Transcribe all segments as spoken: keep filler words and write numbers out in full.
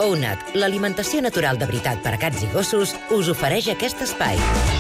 OUNAT, l'alimentació natural de veritat per a gats i gossos, us ofereix aquest espai.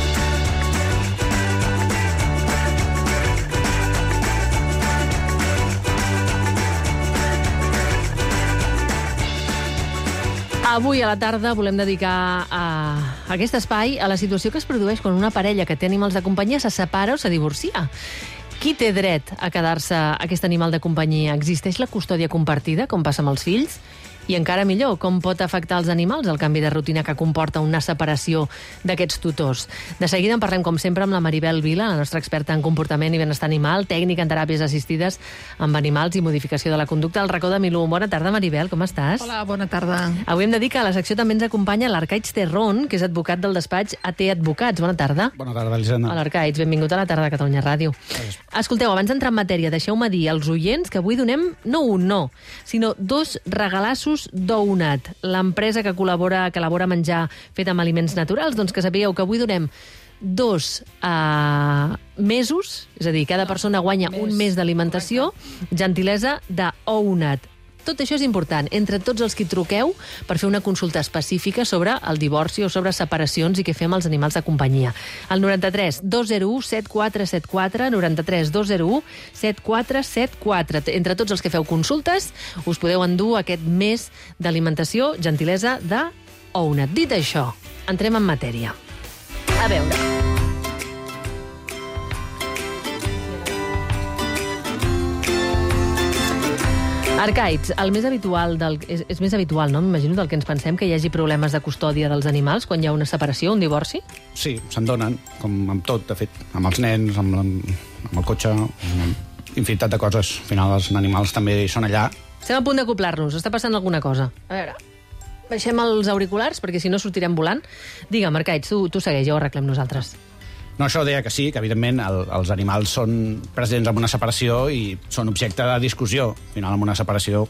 Avui a la tarda volem dedicar a aquest espai a la situació que es produeix quan una parella que té animals de companyia se separa o se divorcia. Qui té dret a quedar-se aquest animal de companyia? Existeix la custòdia compartida, com passa amb els fills? I encara millor, com pot afectar els animals el canvi de rutina que comporta una separació d'aquests tutors? De seguida en parlem, com sempre, amb la Maribel Vila, la nostra experta en comportament i benestar animal, tècnica en teràpies assistides amb animals i modificació de la conducta al racó de Milú. Bona tarda, Maribel, com estàs? Hola, bona tarda. Avui hem de dir que a la secció també ens acompanya l'Arcaich Terrón, que és advocat del despatx A T Advocats. Bona tarda. Bona tarda, Elisenda. Hola, Arcaich, benvingut a la tarda de Catalunya Ràdio. Gràcies. Escolteu, abans d'entrar en matèria, deixeu-me dir als oients que avui donem no un no, sinó dos regalassos d'OUNAT, l'empresa que col·labora, que elabora menjar fet amb aliments naturals. Doncs que sapigueu que avui donem dos uh, mesos, és a dir, cada persona guanya mes. un mes d'alimentació, gentilesa d'OUNAT. Tot això és important, entre tots els que truqueu per fer una consulta específica sobre el divorci o sobre separacions i què fem als animals de companyia. El noranta-tres dos zero u set quatre set quatre, noranta-tres dos zero u set quatre set quatre. Entre tots els que feu consultes, us podeu endur aquest mes d'alimentació, gentilesa d'OUNAT. Dit això, entrem en matèria. A veure... Arcaich, el més habitual del, és, és més habitual, no? M'imagino del que ens pensem, que hi hagi problemes de custòdia dels animals quan hi ha una separació, un divorci? Sí, se'n donen, com amb tot, de fet, amb els nens, amb, la, amb el cotxe, amb infinitat de coses. Al final els animals també són allà. Estem a punt d'acoplar-nos, està passant alguna cosa. A veure, baixem els auriculars, perquè si no sortirem volant. Digue'm, Arcaich, tu, tu segueix, ja ho arreglem nosaltres. No, això deia que sí, que evidentment el, els animals són presents en una separació i són objecte de discussió. Al final, en una separació,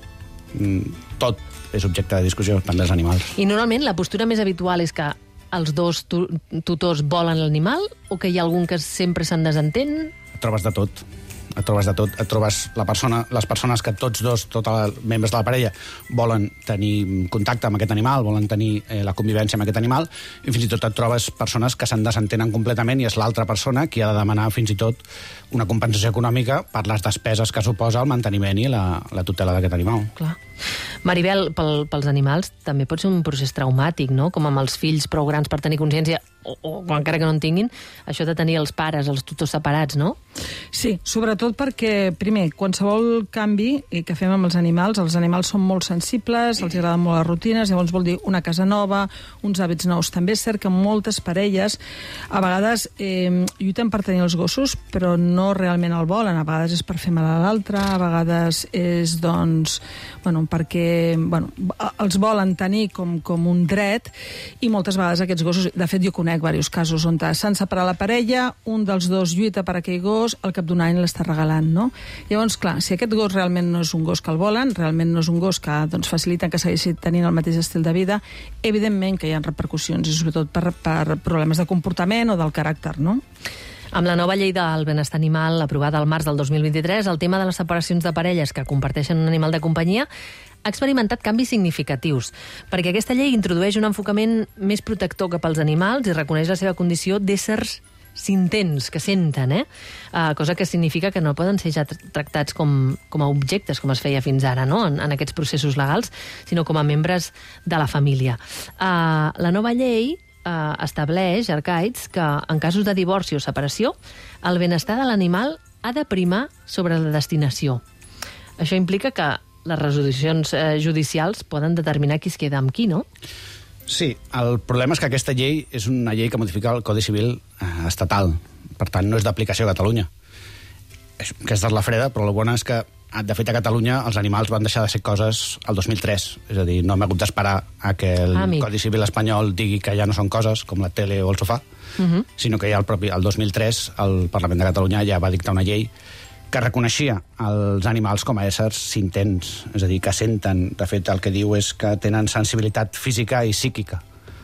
tot és objecte de discussió, també els animals. I normalment la postura més habitual és que els dos tu tutors volen l'animal o que hi ha algun que sempre se'n desentén? Et trobes de tot. Et trobes de tot, et trobes la persona, les persones que tots dos, tots els membres de la parella, volen tenir contacte amb aquest animal, volen tenir eh, la convivència amb aquest animal, i fins i tot et trobes persones que se'n desentenen completament i és l'altra persona qui ha de demanar fins i tot una compensació econòmica per les despeses que suposa el manteniment i la, la tutela d'aquest animal. Clar. Maribel, pel, pels animals també pot ser un procés traumàtic, no? Com amb els fills prou grans per tenir consciència, o, o encara que no en tinguin, això de tenir els pares, els tutors separats, no? Sí, sobretot perquè, primer, qualsevol canvi que fem amb els animals, els animals són molt sensibles, els agraden molt les rutines, llavors vol dir una casa nova, uns hàbits nous. També és cert que moltes parelles a vegades eh, lluiten per tenir els gossos, però no realment el volen. A vegades és per fer mal a l'altre, a vegades és, doncs, bueno, perquè bueno, els volen tenir com, com un dret, i moltes vegades aquests gossos, de fet jo conec diversos casos on s'han separat la parella, un dels dos lluita per aquell gos, al cap d'un any l'està regalant, no? Llavors, clar, si aquest gos realment no és un gos que el volen, realment no és un gos que doncs, facilita que segueixi tenint el mateix estil de vida, evidentment que hi ha repercussions, i sobretot per, per problemes de comportament o del caràcter, no? Amb la nova llei del benestar animal aprovada al març del dos mil vint-i-tres, el tema de les separacions de parelles que comparteixen un animal de companyia ha experimentat canvis significatius, perquè aquesta llei introdueix un enfocament més protector cap als animals i reconeix la seva condició d'éssers sintents, que senten, eh? Uh, cosa que significa que no poden ser ja tractats com, com a objectes, com es feia fins ara, no? en, en aquests processos legals, sinó com a membres de la família. Uh, la nova llei uh, estableix, Arcaich, que en casos de divorci o separació, el benestar de l'animal ha de primar sobre la destinació. Això implica que les resolucions eh, judicials poden determinar qui es queda amb qui, no? Sí, el problema és que aquesta llei és una llei que modifica el Codi Civil eh, estatal. Per tant, no és d'aplicació a Catalunya. Aquesta és la freda, però el bo és que, de fet, a Catalunya els animals van deixar de ser coses el dos mil tres. És a dir, no hem hagut d'esperar a que el Amic. Codi Civil espanyol digui que ja no són coses, com la tele o el sofà, uh-huh. sinó que ja el, propi, el dos mil tres el Parlament de Catalunya ja va dictar una llei que reconeixia els animals com a éssers sintents, és a dir, que senten. De fet, el que diu és que tenen sensibilitat física i psíquica.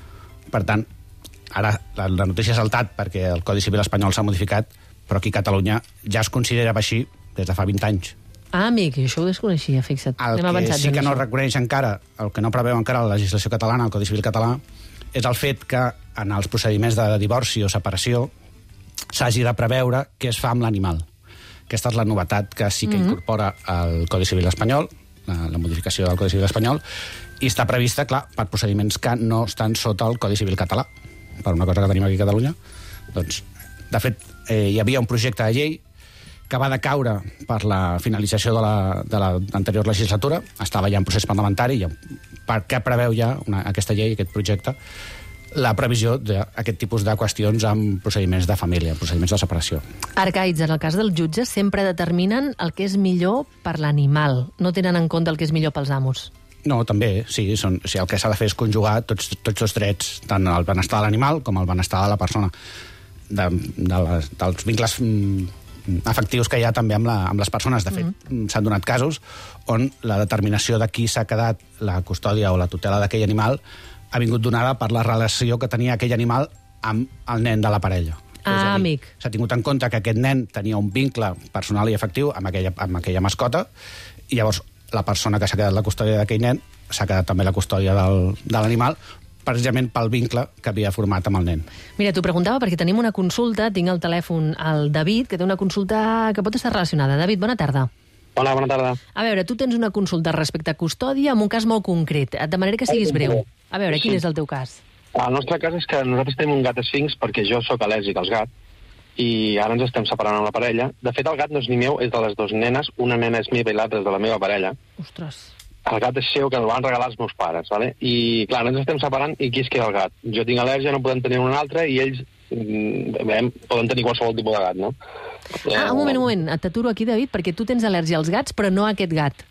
Per tant, ara la, la notícia ha saltat perquè el Codi Civil espanyol s'ha modificat, però aquí a Catalunya ja es considerava així des de fa vint anys. Ah, amic, això ho desconeixia, fixa't. El Anem que avançats sí en que no això. reconeix encara, el que no preveu encara la legislació catalana, el Codi Civil català, és el fet que en els procediments de divorci o separació s'hagi de preveure què es fa amb l'animal. Aquesta és la novetat que sí que mm-hmm. incorpora el Codi Civil espanyol, la, la modificació del Codi Civil espanyol, i està prevista, clar, per procediments que no estan sota el Codi Civil català, per una cosa que tenim aquí a Catalunya. Doncs, de fet, eh, hi havia un projecte de llei que va decaure per la finalització de la, de l'anterior legislatura, estava ja en procés parlamentari, ja, perquè preveu ja una, aquesta llei, aquest projecte, la previsió d'aquest tipus de qüestions amb procediments de família, procediments de separació. Arcaïts, en el cas dels jutges, sempre determinen el que és millor per l'animal. No tenen en compte el que és millor pels amos. No, també, sí. Són, o sigui, el que s'ha de fer és conjugar tots, tots els drets, tant el benestar de l'animal com el benestar de la persona, de, de les, dels vincles mm, afectius que hi ha també amb, la, amb les persones. De fet, mm. s'han donat casos on la determinació de qui s'ha quedat la custòdia o la tutela d'aquell animal ha vingut donada per la relació que tenia aquell animal amb el nen de la parella. Ah, amic. S'ha tingut en compte que aquest nen tenia un vincle personal i afectiu amb aquella, amb aquella mascota, i llavors la persona que s'ha quedat la custòdia d'aquell nen s'ha quedat també la custòdia del, de l'animal, precisament pel vincle que havia format amb el nen. Mira, t'ho preguntava perquè tenim una consulta, tinc al telèfon el David, que té una consulta que pot estar relacionada. David, bona tarda. Hola, bona tarda. A veure, tu tens una consulta respecte a custòdia amb un cas molt concret. Et demanaré que siguis breu. A veure, quin és el teu cas? El nostre cas és que nosaltres tenim un gat esfinx perquè jo sóc al·lèrgic als gats i ara ens estem separant amb la parella. De fet, el gat no és ni meu, és de les dues nenes. Una nena és meva i l'altra és de la meva parella. Ostres. El gat és seu, que el van regalar els meus pares, ¿vale? I, clar, ens estem separant i qui es queda el gat? Jo tinc al·lèrgia, no podem tenir un altre, i ells mm, poden tenir qualsevol tipus de gat, no? Ah, un moment, un moment. T'aturo aquí, David, perquè tu tens al·lèrgia als gats, però no a aquest gat.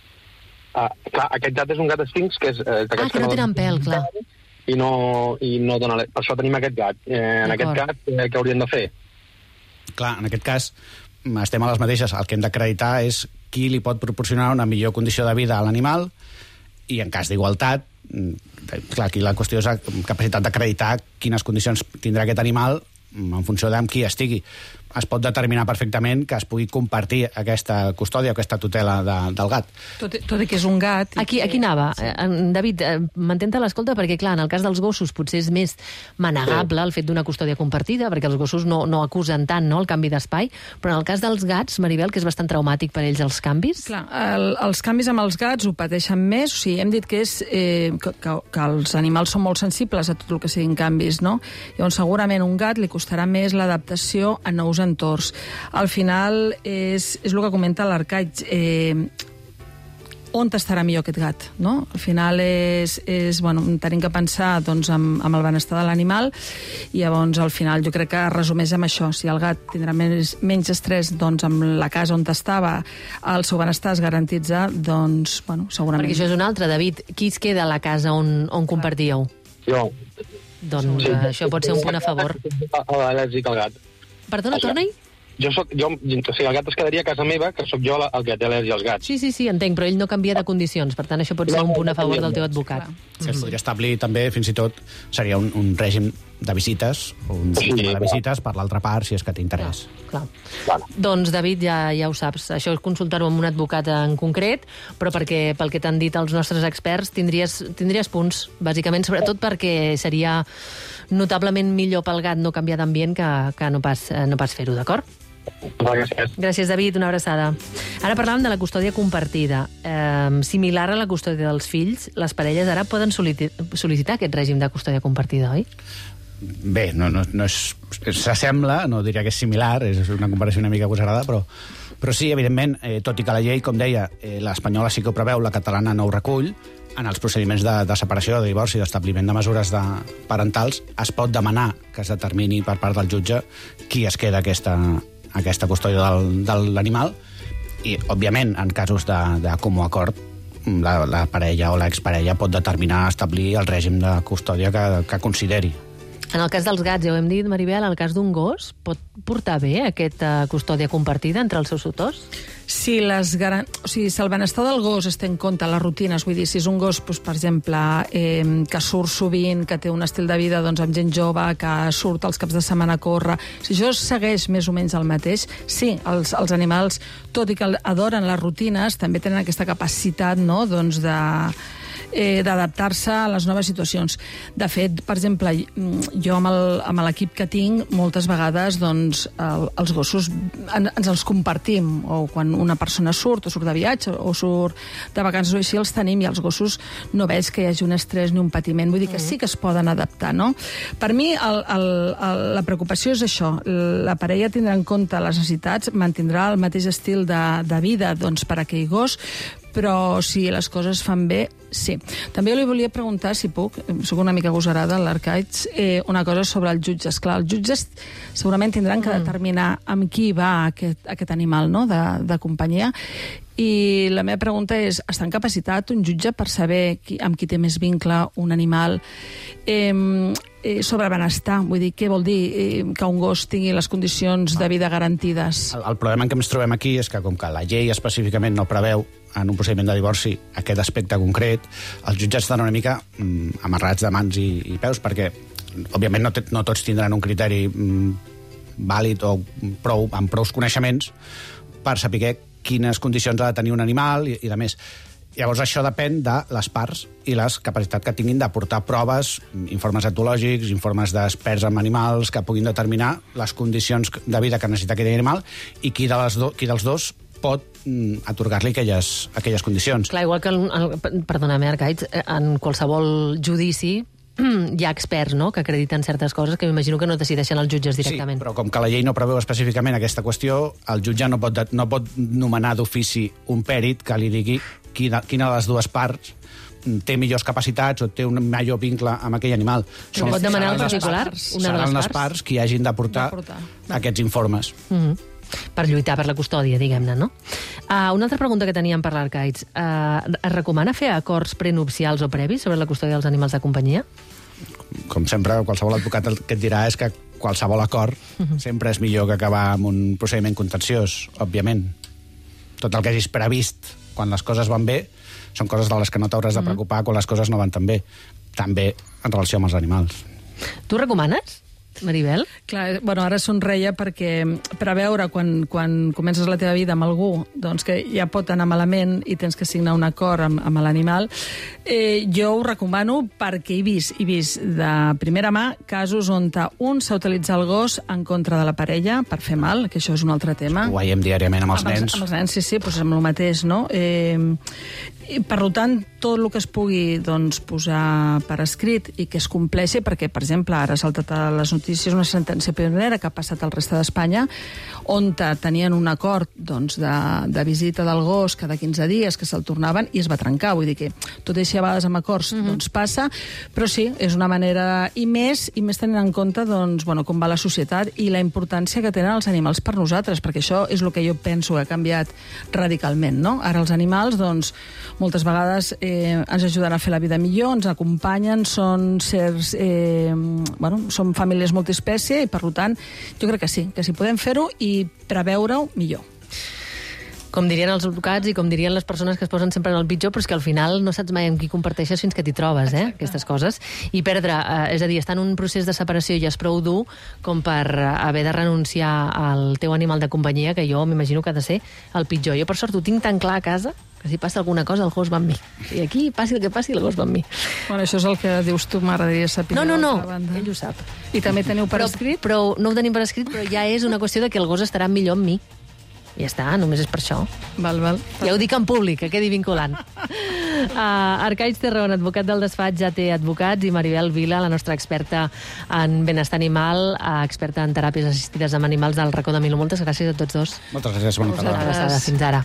Ah, clar, aquest gat és un gat esfinx, que és... Eh, ah, que no tenen pèl, clar. I no, i no dona... Per això tenim aquest gat. Eh, en aquest gat, eh, què hauríem de fer? Clar, en aquest cas, estem a les mateixes. El que hem d'acreditar és qui li pot proporcionar una millor condició de vida a l'animal, i en cas d'igualtat, clar, aquí la qüestió és la capacitat d'acreditar quines condicions tindrà aquest animal en funció d'amb qui estigui. Es pot determinar perfectament que es pugui compartir aquesta custòdia o aquesta tutela de, del gat. Tot, tot i que és un gat... Aquí, aquí anava. Sí. Eh, David, eh, mantén-te a l'escolta perquè, clar, en el cas dels gossos potser és més manegable el fet d'una custòdia compartida, perquè els gossos no, no acusen tant, no?, el canvi d'espai, però en el cas dels gats, Maribel, que és bastant traumàtic per ells els canvis... Clar, el, els canvis amb els gats ho pateixen més, o sigui, hem dit que, és, eh, que, que, que els animals són molt sensibles a tot el que siguin canvis, no? Llavors, segurament un gat li costarà més l'adaptació a nous entorns. Al final és, és el que comenta l'Arcaig, eh, on estarà millor aquest gat, no? Al final és, és bueno, tenim que pensar doncs, amb, amb el benestar de l'animal, i llavors al final jo crec que resumeix amb això. Si el gat tindrà menys, menys estrès doncs, amb la casa on estava, el seu benestar es garantitza, doncs, bueno, segurament... Perquè això és un altre, David. Qui es queda a la casa on, on compartíeu? Jo. Doncs sí, això pot ser un punt a favor. Al·lèrgic al gat. Perdona, torna-hi? Jo soc, jo, o sigui, el gat es quedaria a casa meva, que sóc jo el que té al·lèrgia als gats. Sí, sí, sí, entenc, però ell no canvia de condicions, per tant això pot ser un punt a favor del teu advocat. Que es podria establir també, fins i tot, seria un, un règim de visites, o un sistema de visites per l'altra part, si és que té interès. Clar, clar. Doncs, David, ja, ja ho saps, això és consultar-ho amb un advocat en concret, però perquè pel que t'han dit els nostres experts tindries, tindries punts, bàsicament, sobretot perquè seria notablement millor pel gat no canviar d'ambient que, que no pas, no pas fer-ho, d'acord? Gràcies. Gràcies, David, una abraçada. Ara parlàvem de la custòdia compartida. Eh, similar a la custòdia dels fills, les parelles ara poden sol·licitar aquest règim de custòdia compartida, oi? Bé, no, no, no és... s'assembla, no diria que és similar, és una comparació una mica agosarada, però, però sí, evidentment, eh, tot i que la llei, com deia, eh, l'espanyola sí que ho preveu, la catalana no ho recull, en els procediments de, de separació, de divorci, d'establiment de mesures de parentals, es pot demanar que es determini per part del jutge qui es queda aquesta, aquesta custòdia del, de l'animal, i, òbviament, en casos de, de comú acord, la, la parella o l'exparella pot determinar establir el règim de custòdia que, que consideri. En el cas dels gats, ja ho hem dit, Maribel, el cas d'un gos pot portar bé aquesta custòdia compartida entre els seus tutors? Si, les garan... o sigui, si el benestar del gos es té en compte, les rutines, vull dir, si és un gos, doncs, per exemple, eh, que surt sovint, que té un estil de vida doncs, amb gent jove, que surt els caps de setmana a córrer, si això segueix més o menys el mateix, sí, els, els animals, tot i que adoren les rutines, també tenen aquesta capacitat, no?, doncs de... Eh, d'adaptar-se a les noves situacions. De fet, per exemple, jo amb l'equip que tinc, moltes vegades doncs, el, els gossos en, ens els compartim, o quan una persona surt, o surt de viatge, o surt de vacances, o així els tenim, i els gossos no veig que hi hagi un estrès ni un patiment. Vull dir que sí que es poden adaptar, no? Per mi, el, el, el, la preocupació és això. La parella tindrà en compte les necessitats, mantindrà el mateix estil de, de vida doncs, per a aquell gos, però si les coses fan bé, sí. També li volia preguntar, si puc, soc una mica agosarada, l'Arcaich, eh, una cosa sobre els jutges. Clar, els jutges segurament tindran que determinar amb qui va aquest, aquest animal, no?, de, de companyia, i la meva pregunta és, està en capacitat un jutge per saber qui, amb qui té més vincle un animal, eh, eh, sobre benestar? Vull dir, què vol dir eh, que un gos tingui les condicions de vida garantides? El, el problema en què ens trobem aquí és que, com que la llei específicament no preveu en un procediment de divorci aquest aspecte concret, els jutjats estan una mica mm, amarrats de mans i, i peus, perquè, òbviament, no, no tots tindran un criteri mm, vàlid o prou, amb prous coneixements per saber quines condicions ha de tenir un animal i, i de més. Llavors, això depèn de les parts i la capacitat que tinguin d'aportar proves, informes etològics, informes d'experts en animals, que puguin determinar les condicions de vida que necessita aquell animal i qui, de les do, qui dels dos pot mm, atorgar-li aquelles, aquelles condicions. Clar, igual que, el, el, perdona-me, Arcaich, en qualsevol judici hi ha experts, no?, que acrediten certes coses que m'imagino que no decideixen els jutges directament. Sí, però com que la llei no preveu específicament aquesta qüestió, el jutge no pot, no pot nomenar d'ofici un pèrit que li digui quina, quina de les dues parts té millors capacitats o té un millor vincle amb aquell animal. Però pot demanar el particular? Una de les seran les parts? parts qui hagin d'aportar aquests informes. Mm-hmm. Per lluitar per la custòdia, diguem-ne, no? Uh, una altra pregunta que teníem per l'Arcaich. Uh, es recomana fer acords prenupcials o previs sobre la custòdia dels animals de companyia? Com sempre, qualsevol advocat el que et dirà és que qualsevol acord uh-huh. sempre és millor que acabar amb un procediment contenciós, òbviament. Tot el que hagis previst quan les coses van bé són coses de les que no t'hauràs de preocupar quan les coses no van tan bé. També en relació amb els animals. Tu recomanes, Maribel? Clar, bueno, ara somreia perquè preveure quan, quan comences la teva vida amb algú doncs que ja pot anar malament i tens que signar un acord amb, amb l'animal, eh, jo ho recomano perquè he vist, he vist de primera mà casos on un s'ha utilitzat el gos en contra de la parella per fer mal, que això és un altre tema. Ho veiem diàriament amb els amb nens. Els, amb els nens, sí, sí, doncs amb el mateix, no? Eh, i per tant, tot el que es pugui doncs, posar per escrit i que es compleixi, perquè, per exemple, ara ha saltat a les notícies una sentència pionera que ha passat al resta d'Espanya, on tenien un acord doncs, de, de visita del gos cada quinze dies, que se'l tornaven, i es va trencar. Vull dir que tot això a vegades amb acords mm-hmm. doncs, passa, però sí, és una manera... I més, i més tenint en compte doncs, bueno, com va la societat i la importància que tenen els animals per nosaltres, perquè això és el que jo penso que ha canviat radicalment, no? Ara els animals, doncs, moltes vegades eh, ens ajuden a fer la vida millor, ens acompanyen, són certs... Eh, bueno, són famílies multiespècie i, per tant, jo crec que sí, que si podem fer-ho i preveure-ho, millor. Com dirien els advocats i com dirien les persones que es posen sempre en el pitjor, però és que al final no saps mai amb qui comparteixes fins que t'hi trobes, eh, aquestes coses. I perdre, eh, és a dir, estar en un procés de separació ja és prou dur com per haver de renunciar al teu animal de companyia, que jo m'imagino que ha de ser el pitjor. Jo, per sort, ho tinc tan clar a casa que si passa alguna cosa, el gos va amb mi. I aquí, passi el que passi, el gos va amb mi. Bueno, això és el que dius tu, m'agradaria saber. No, no, no, ell ho sap. I també teniu per però, escrit? Però no ho tenim per escrit, però ja és una qüestió de que el gos estarà millor amb mi. Ja està, només és per això. Val, val. Ja ho dic en públic, que quedi vinculant. uh, Arcaich Terrón, advocat del despatx Ja té Advocats, i Maribel Vila, la nostra experta en benestar animal, uh, experta en teràpies assistides amb animals del racó de Millo. Moltes gràcies a tots dos. Moltes gràcies, bona tarda. Fins ara.